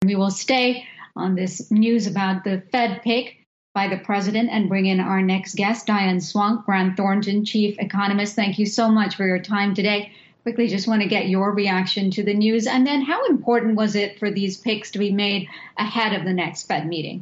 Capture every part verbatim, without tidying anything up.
We will stay on this news about the Fed pick by the president and bring in our next guest, Diane Swonk, Grant Thornton, chief economist. Thank you so much for your time today. Quickly, just want to get your reaction to the news. And then how important was it for these picks to be made ahead of the next Fed meeting?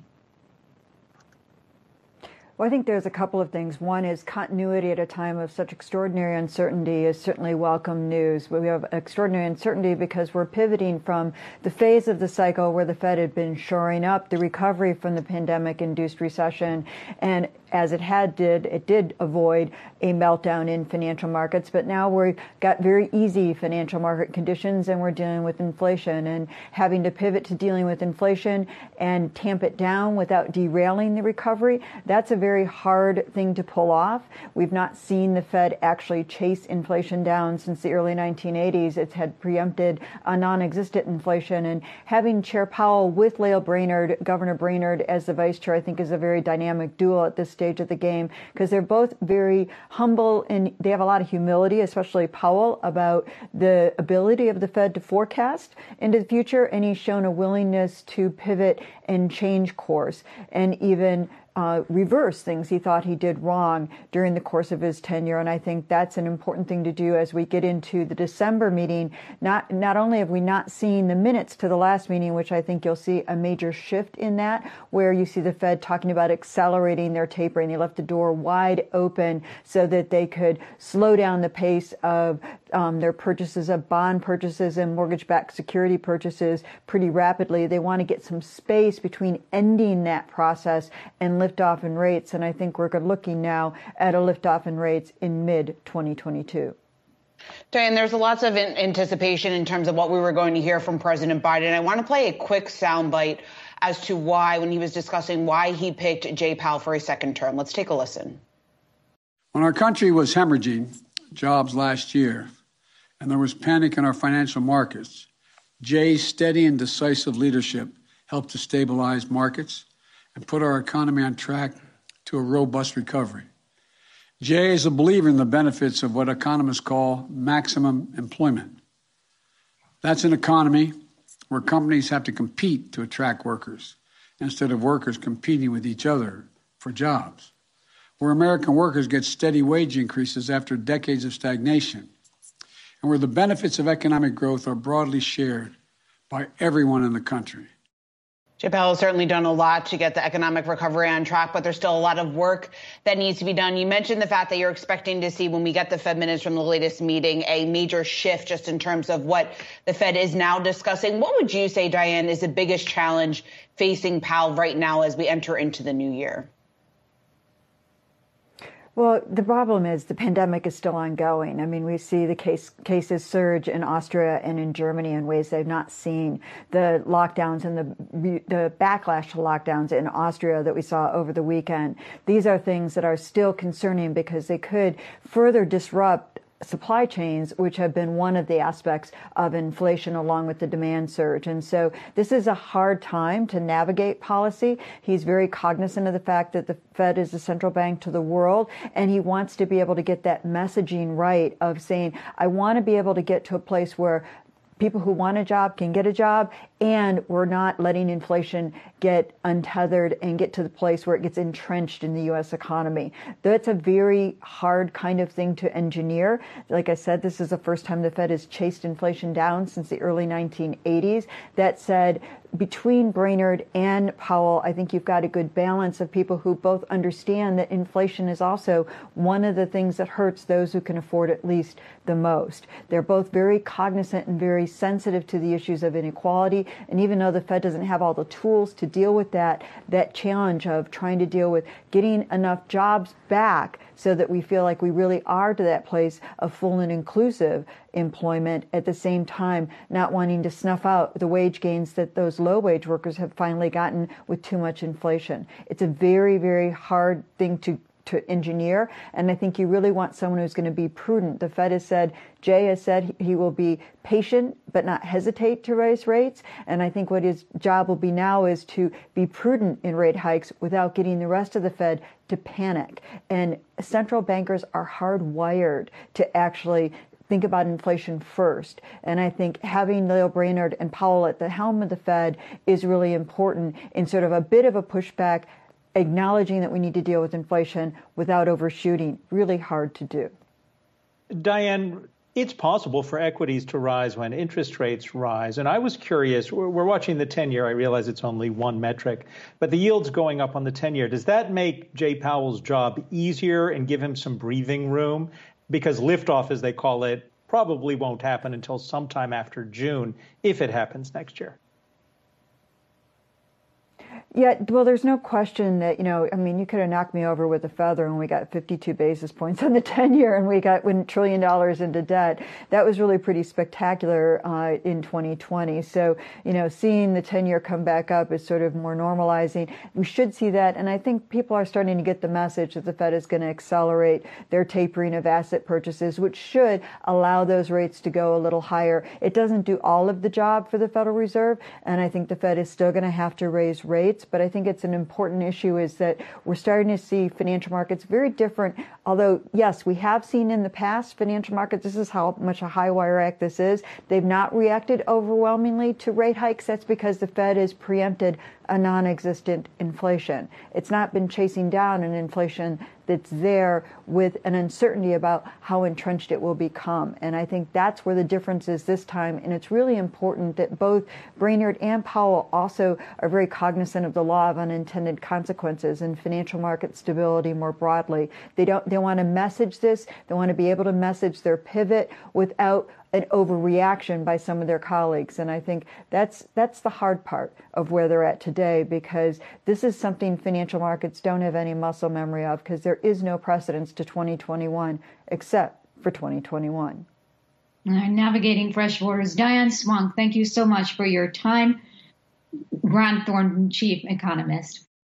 Well, I think there's a couple of things. One is continuity at a time of such extraordinary uncertainty is certainly welcome news. We have extraordinary uncertainty because we're pivoting from the phase of the cycle where the Fed had been shoring up the recovery from the pandemic-induced recession, and as it had did, it did avoid a meltdown in financial markets. But now we've got very easy financial market conditions and we're dealing with inflation, and having to pivot to dealing with inflation and tamp it down without derailing the recovery. That's a very hard thing to pull off. We've not seen the Fed actually chase inflation down since the early nineteen eighties. It's had preempted a non-existent inflation, and having Chair Powell with Lael Brainard, Governor Brainard as the vice chair, I think is a very dynamic duo at this stage of the game, because they're both very humble and they have a lot of humility, especially Powell, about the ability of the Fed to forecast into the future. And he's shown a willingness to pivot and change course and even Uh, reverse things he thought he did wrong during the course of his tenure. And I think that's an important thing to do as we get into the December meeting. Not not only have we not seen the minutes to the last meeting, which I think you'll see a major shift in that, where you see the Fed talking about accelerating their tapering. They left the door wide open so that they could slow down the pace of um, their purchases of bond purchases and mortgage-backed security purchases pretty rapidly. They want to get some space between ending that process and liftoff in rates, and I think we're looking now at a liftoff in rates in mid twenty twenty-two. Diane, there's lots of anticipation in terms of what we were going to hear from President Biden. I want to play a quick soundbite as to why, when he was discussing why he picked Jay Powell for a second term. Let's take a listen. When our country was hemorrhaging jobs last year and there was panic in our financial markets, Jay's steady and decisive leadership helped to stabilize markets and put our economy on track to a robust recovery. Jay is a believer in the benefits of what economists call maximum employment. That's an economy where companies have to compete to attract workers instead of workers competing with each other for jobs, where American workers get steady wage increases after decades of stagnation, and where the benefits of economic growth are broadly shared by everyone in the country. Jay Powell has certainly done a lot to get the economic recovery on track, but there's still a lot of work that needs to be done. You mentioned the fact that you're expecting to see, when we get the Fed minutes from the latest meeting, a major shift just in terms of what the Fed is now discussing. What would you say, Diane, is the biggest challenge facing Powell right now as we enter into the new year? Well, the problem is the pandemic is still ongoing. I mean, we see the case, cases surge in Austria and in Germany in ways they've not seen. The lockdowns and the, the backlash to lockdowns in Austria that we saw over the weekend, these are things that are still concerning because they could further disrupt supply chains, which have been one of the aspects of inflation along with the demand surge. And so this is a hard time to navigate policy. He's very cognizant of the fact that the Fed is the central bank to the world, and he wants to be able to get that messaging right of saying, I want to be able to get to a place where people who want a job can get a job, and we're not letting inflation get untethered and get to the place where it gets entrenched in the U S economy. That's a very hard kind of thing to engineer. Like I said, this is the first time the Fed has chased inflation down since the early nineteen eighties. That said, between Brainard and Powell, I think you've got a good balance of people who both understand that inflation is also one of the things that hurts those who can afford it least the most. They're both very cognizant and very sensitive to the issues of inequality. And even though the Fed doesn't have all the tools to deal with that, that challenge of trying to deal with getting enough jobs back so that we feel like we really are to that place of full and inclusive employment, at the same time not wanting to snuff out the wage gains that those low-wage workers have finally gotten with too much inflation. It's a very, very hard thing to to engineer, and I think you really want someone who's going to be prudent. The Fed has said, Jay has said he will be patient but not hesitate to raise rates, and I think what his job will be now is to be prudent in rate hikes without getting the rest of the Fed to panic. And central bankers are hardwired to actually think about inflation first. And I think having Lael Brainard and Powell at the helm of the Fed is really important in sort of a bit of a pushback, acknowledging that we need to deal with inflation without overshooting. Really hard to do. Diane, it's possible for equities to rise when interest rates rise. And I was curious, we're watching the ten-year. I realize it's only one metric, but the yield's going up on the ten-year. Does that make Jay Powell's job easier and give him some breathing room? Because liftoff, as they call it, probably won't happen until sometime after June, if it happens next year. Yeah, well, there's no question that, you know, I mean, you could have knocked me over with a feather when we got fifty-two basis points on the ten-year and we got one trillion dollars into debt. That was really pretty spectacular uh, in twenty twenty. So, you know, seeing the ten-year come back up is sort of more normalizing. We should see that. And I think people are starting to get the message that the Fed is going to accelerate their tapering of asset purchases, which should allow those rates to go a little higher. It doesn't do all of the job for the Federal Reserve. And I think the Fed is still going to have to raise rates. But I think it's an important issue is that we're starting to see financial markets very different. Although, yes, we have seen in the past financial markets, this is how much a high wire act this is. They've not reacted overwhelmingly to rate hikes. That's because the Fed has preempted a non-existent inflation. It's not been chasing down an inflation that's there with an uncertainty about how entrenched it will become. And I think that's where the difference is this time. And it's really important that both Brainard and Powell also are very cognizant of the law of unintended consequences and financial market stability more broadly. They don't, they want to message this. They want to be able to message their pivot without an overreaction by some of their colleagues. And I think that's that's the hard part of where they're at today, because this is something financial markets don't have any muscle memory of, because there is no precedence to twenty twenty-one except for twenty twenty-one. Navigating fresh waters. Diane Swonk, thank you so much for your time. Grant Thornton, Chief Economist.